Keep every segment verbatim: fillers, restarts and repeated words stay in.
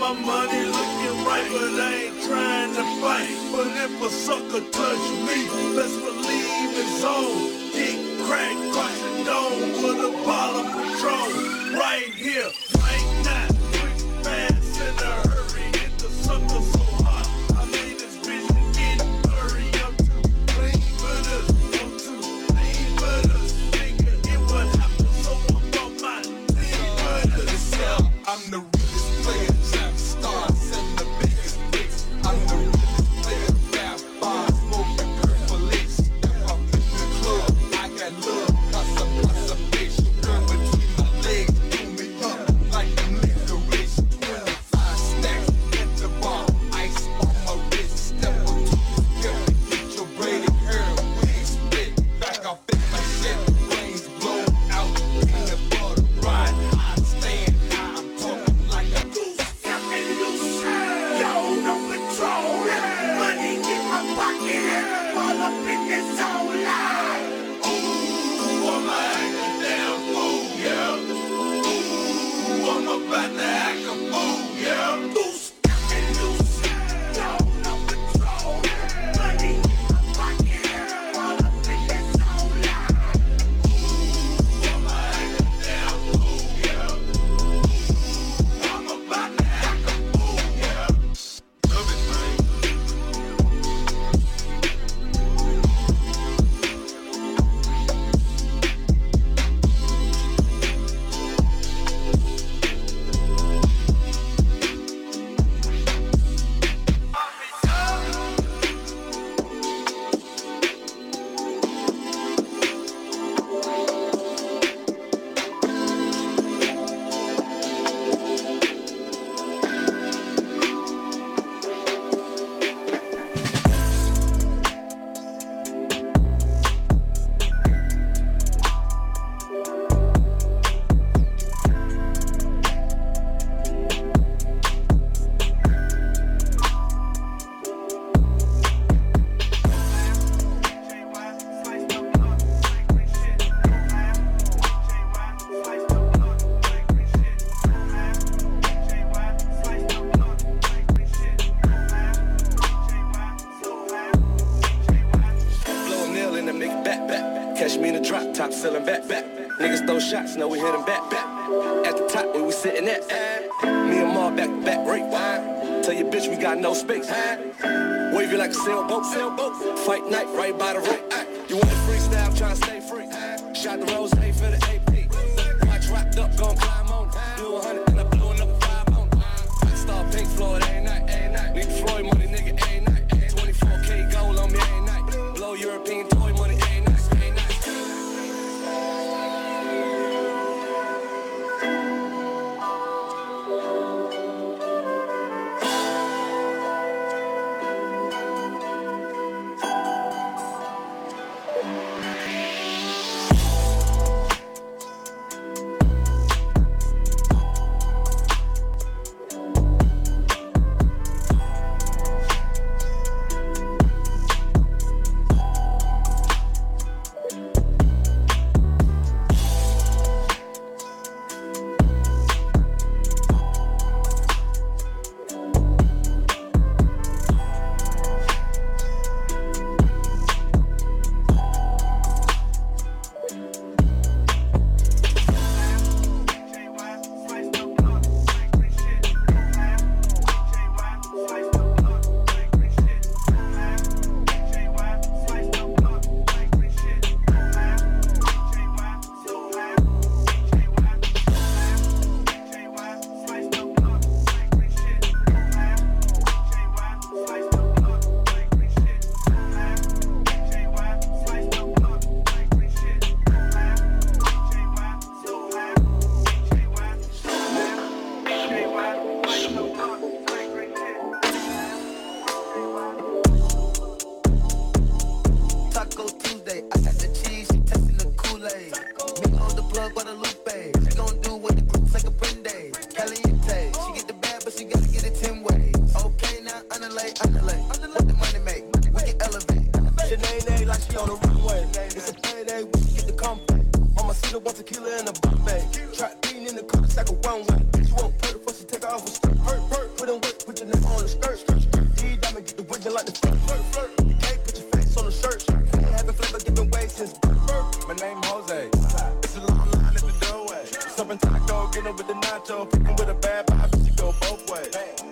my money looking right, but I ain't trying to fight. But if a sucker touch me, best believe it's on. Dick crack, crush the dome with a bottle of Patron. Right here, right now, quick, fast, in a hurry. Get the sucker so hot. I made this bitch get hurry. I'm too clean for this. I'm too clean for this. Nigga, it would happen, so I'm on my team for this. I'm the realest player, trap stars and the biggest hits. I'm the realest player, rap bars, smoking purple lace. If I'm in the club, I got love, cause I'm plus a bitch. Girl between my legs, do me up like I'm liquorice. twenty-five stacks at the bar, ice on my wrist. Step or two together, get your braided hair, wig split. Back off in my shit, brains blown out, peanut butter ride. I stand high, I'm talking like a goose. Coming loose, yo, no control. Money in my pocket, all up in this whole line. Ooh, I'm a acting damn fool, yeah. Ooh, I'm about to act a fool, yeah. Loose, coming loose, yo, no control. Money in my pocket, all up in this whole line. Ooh, I'm a acting damn fool, yeah. I'm about to act a fool, yeah. Love it, man. Blow a nail in the nigga back, back. Catch me in the drop top, selling back, back. Niggas throw shots, know we hit them back, back. At the top where we sitting at. Me and Ma back to back, break. Tell your bitch we got no space. Wave you like a sailboat, sailboat. Fight night right by the rope. You want the freestyle, tryna stay free. Shot the rose, A for the A P. Watch wrapped up, gon' climb on. Blew a hundred and I blew another five on. Star Pink Floyd, A night, A night. Need Floyd money, nigga, A night. twenty-four K gold on me, A night. Blow European toy money, A night, A night.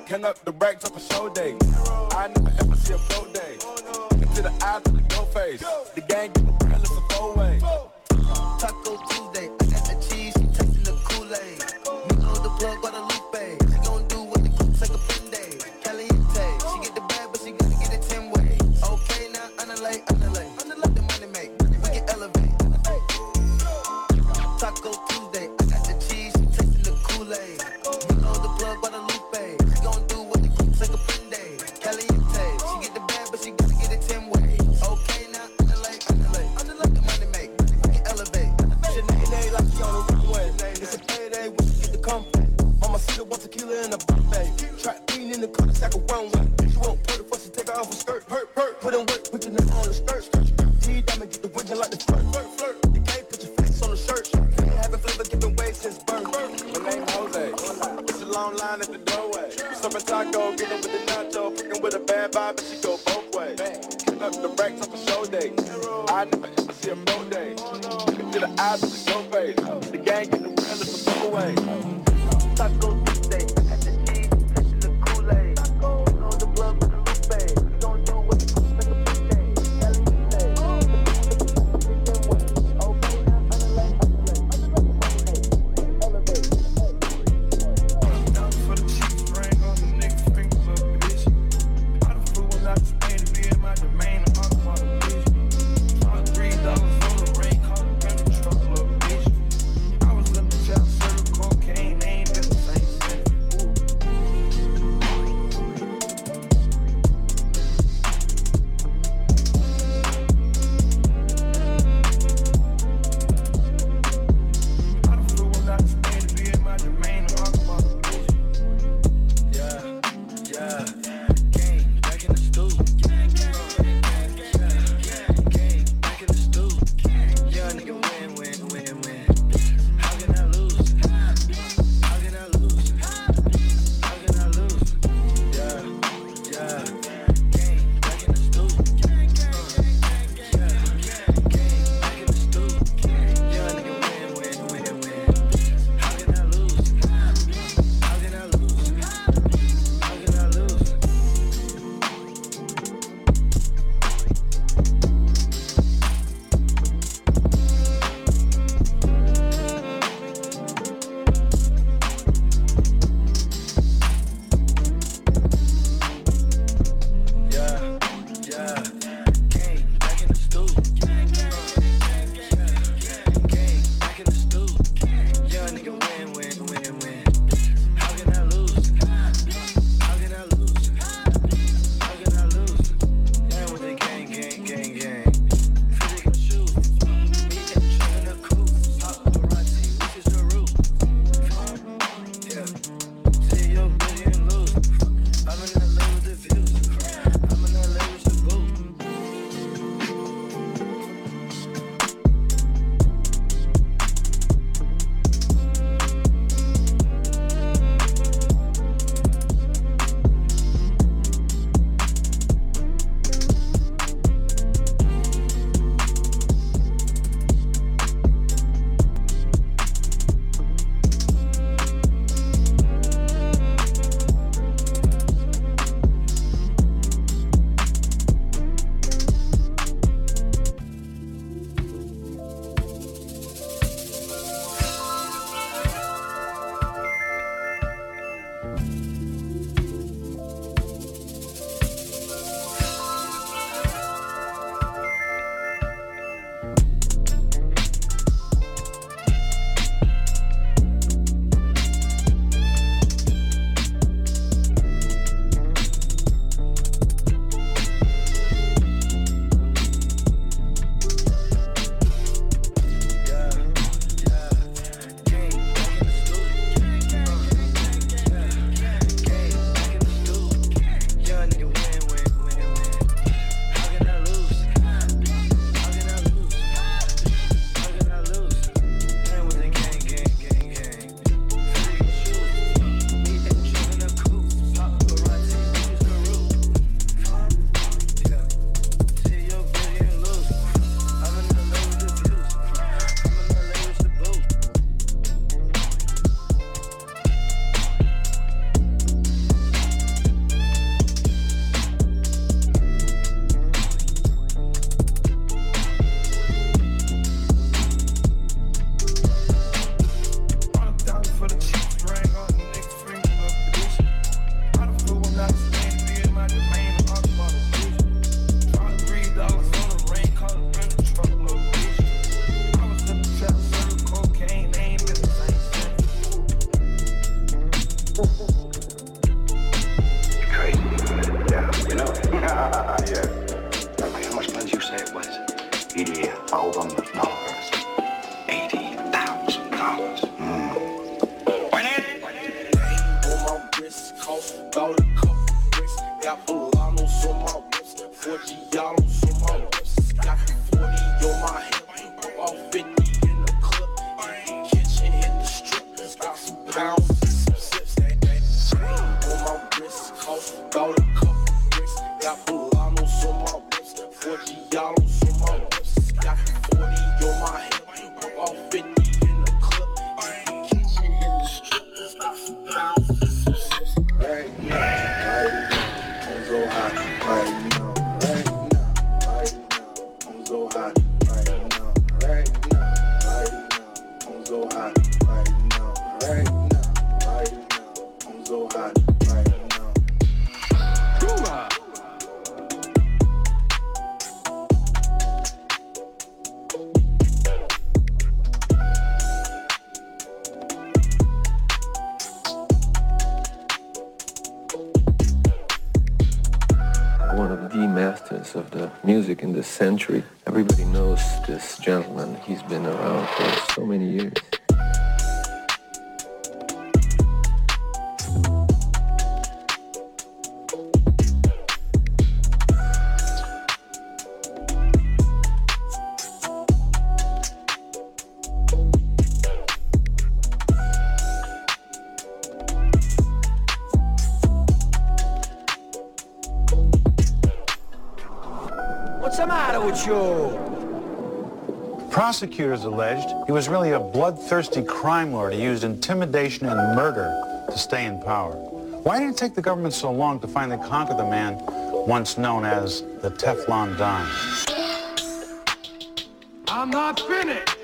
Can up the racks up a show day. I never ever see a pro day. Into the eyes of the go face. The gang give a real, it's a four-way. Taco Tuesday, I got the cheese, she tasting the Kool-Aid. Nico the plug, Guadalupe. She gon' do what the cooks like a Band-Aid. Caliente, she get the bag, but she gotta get it ten ways. Okay, now underlay, underlay. Underlay the money make, we can elevate. Taco Tuesday, I got the cheese, she tasting the Kool-Aid. Nico the plug, Guadalupe. She gon' do what the cooks like a Band-Aid. Caliente, she get the bag, but she gotta get it ten ways. Okay, now underlay, underlay. Underlay the money make, we can elevate. Sinead like she on the runway. It's a payday when she get the company. Mama see the one tequila in the buffet. Trap queen in the cul-de-sac of one way. She won't put it before she take her off her skirt. Hurt, hurt. Put in work, put your name on the skirt. T-Diamond get the widget like the flirt. Flirt, flirt. The game put your face on the shirt. Having flavor giving way since birth. My name Jose. It's a long line at the doorway. Serving taco, getting with the nacho. Picking with a bad vibe, but she go both ways. Get up the racks up a show day. I never ever see a pro day. To the eyes of the go face. The gang get the real, it's a four-way. Taco Tuesday, I got the cheese, tasting the Kool-Aid. Nico the plug, Guadalupe. She gon' do what the cooks like a Band-Aid. Caliente, okay, now underlay, underlay. Underlay the money make, elevate. Down for the cheap ring on the nigga finger, look at this. I done flew one out to Spain to be in my domain, I'm talking about a bitch. Tryna three dollars on the ring, call the gun, truck, little bitch. I was living child, circle, cocaine, ain't been the same thousand dollars. eighty thousand dollars. Mm. Win it! On my wrist, cost about a couple bricks. Got Bolanos on my wrist, Forgiatos on my wrist. Got forty on my hip, all fifty in the clip. In the kitchen, hit the strip. Got some pounds and some sips. On my wrist, cost about a couple bricks. Got Bolanos on my wrist, Forgiatos on my wrist. Got forty on my hip, all fifty in the clip. In the kitchen, hit the strip. Got some pounds and some sips. Right now, right now, I'm so hot. Right now, right now, right now, I'm so hot. Right now, right now, right now, I'm so hot. Right now, right now, right now, I'm so hot. Right now. One of the masters of the music in this century. Everybody knows this gentleman. He's been around for so many years. What's the matter with you? Prosecutors alleged he was really a bloodthirsty crime lord who used intimidation and murder to stay in power. Why did it take the government so long to finally conquer the man once known as the Teflon Don? I'm not finished.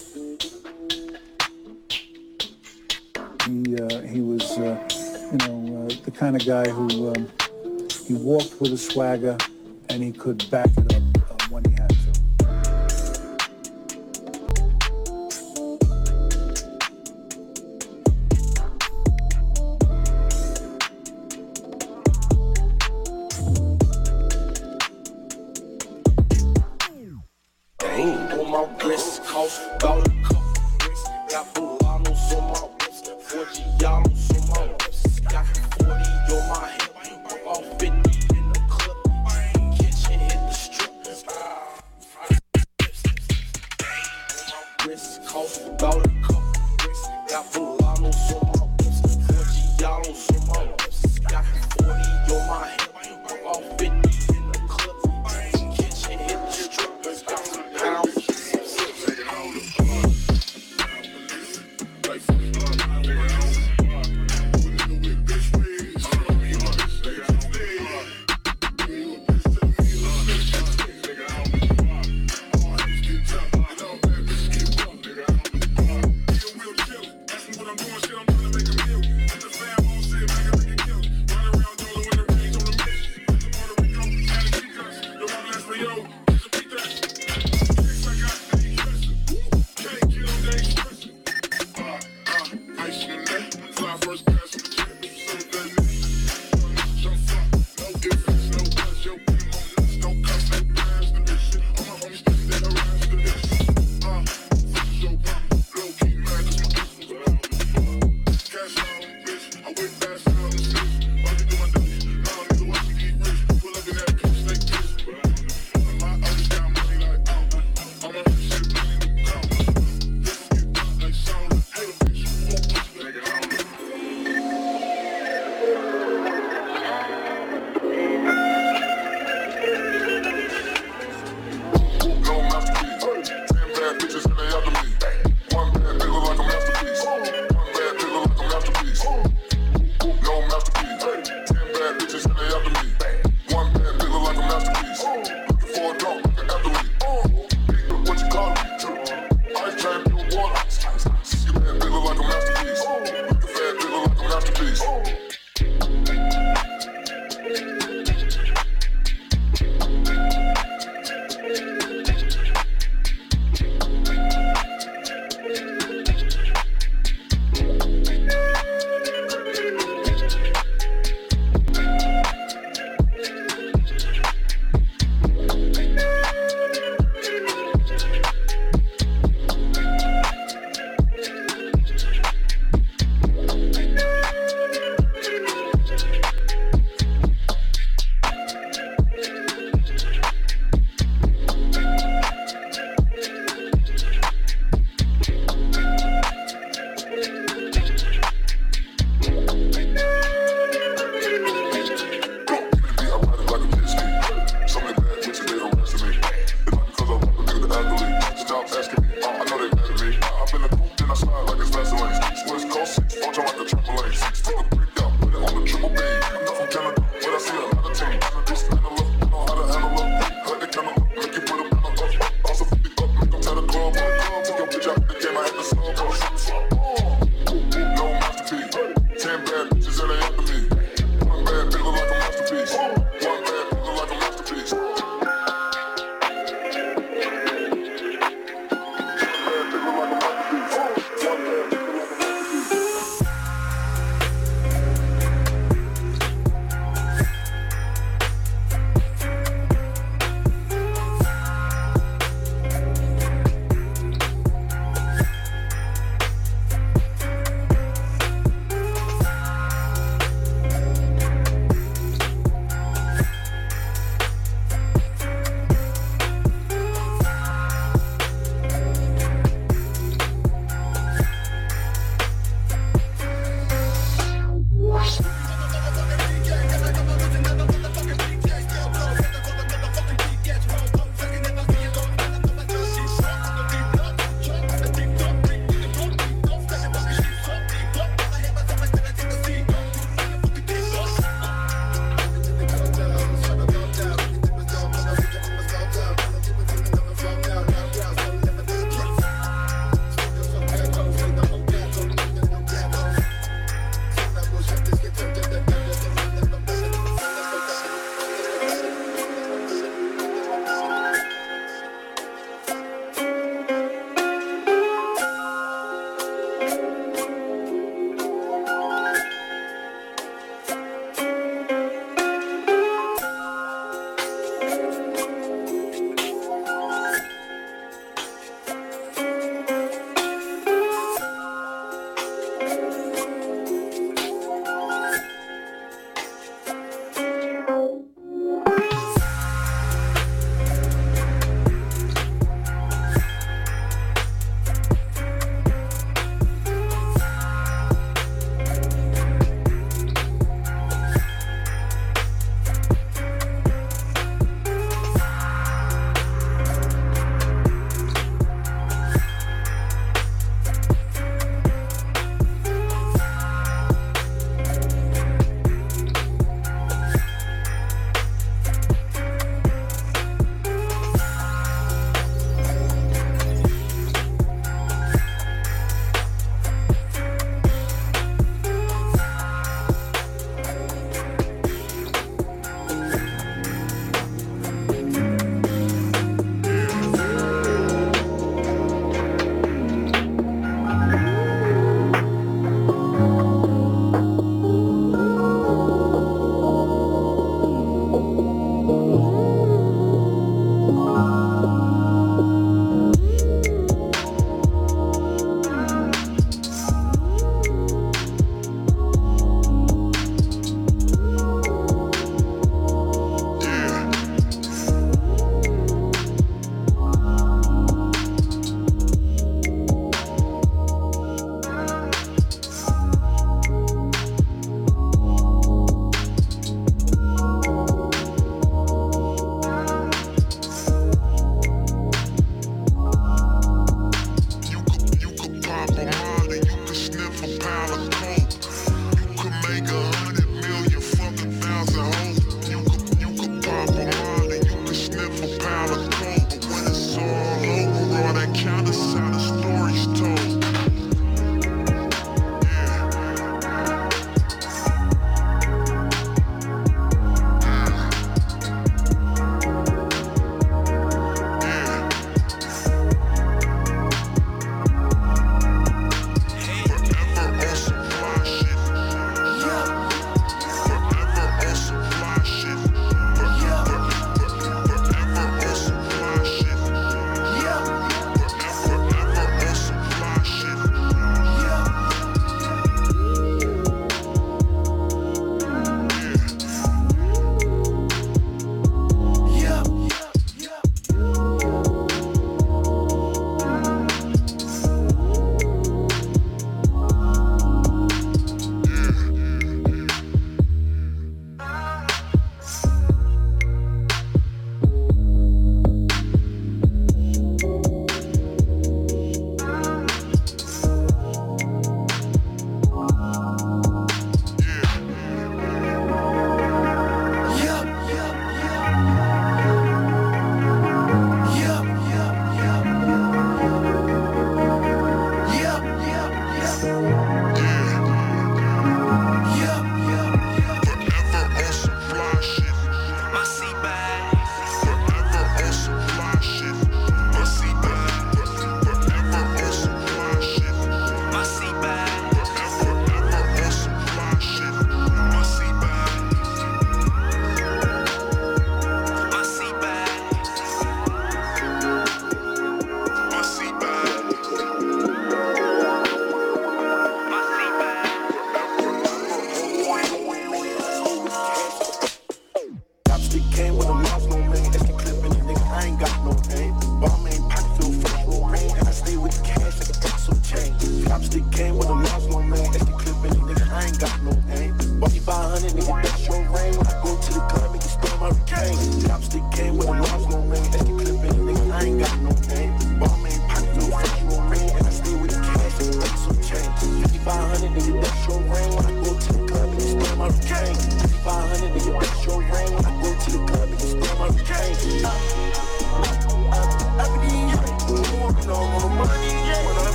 He, uh, he was, uh, you know, uh, the kind of guy who um, he walked with a swagger and he could back it up uh, when he had to. On my wrist, cost about a couple bricks. Got Bolanos on my wrist, Forgiatos on my wrist. Got forty on my hip, all fifty in the clip. In the kitchen, hit the strip.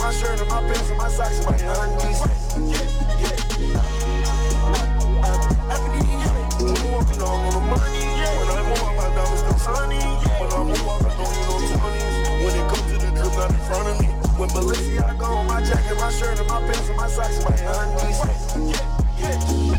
my shirt and my pants and my socks and my undies. Yeah, yeah. When I'm walking on the money, yeah. When I move out, my diamonds still sunny, yeah. When I move out, I don't need no twenties. When it comes to the drip, not in front of me. When Balenciaga on my jacket, my shirt and my pants and my socks and my undies. Yeah, yeah.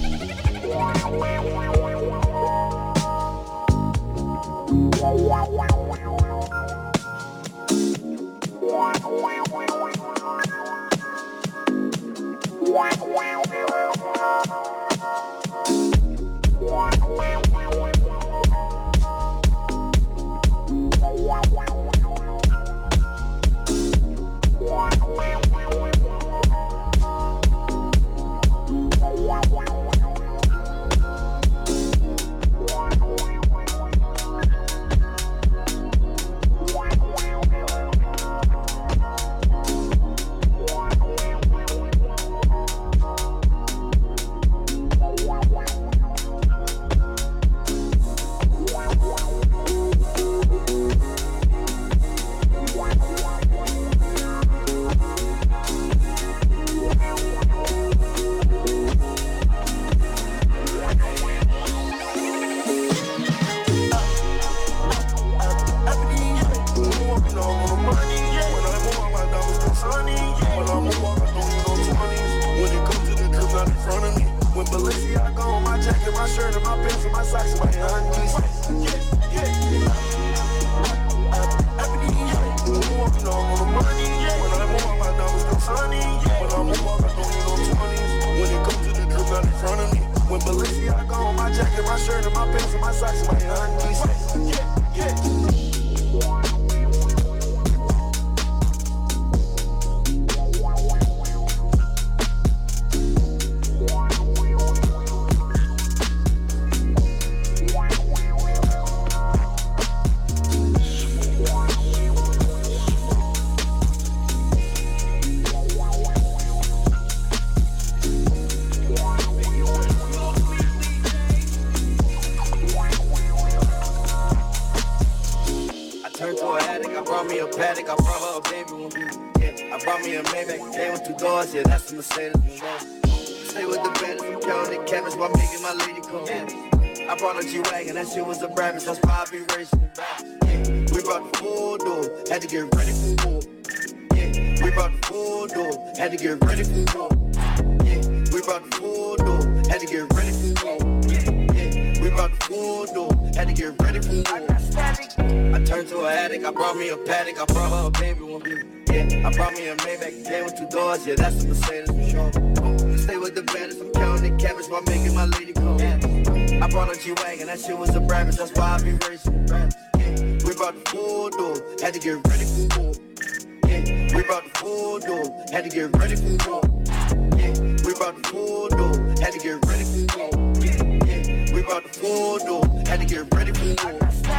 Shit was a Brabus, that's why I be racing it back. Yeah, we brought the full door, had to get ready for war. Yeah, we brought the full door, had to get ready for war. Yeah, we brought the full door, had to get ready for war. Yeah, we brought the full door, had to get ready for war. I turned to an addict, I brought me a paddock, I brought her a baby one beat. Yeah, I brought me a Maybach, came with two doors, yeah, that's a Mercedes for sure. Stay with the baddest, I'm counting the cabbage while making my lady come. Yeah. I brought a G-Wagon, that shit was a Brabus, that's why I be racing yeah. We brought the full door, had to get ready for war. Yeah, we brought the full door, had to get ready for war. Yeah, we brought the full door, had to get ready for war. Yeah, we brought the full door, had to get ready for war.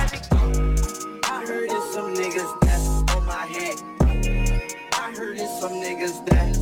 I heard it's some niggas that's on my head. I heard it's some niggas that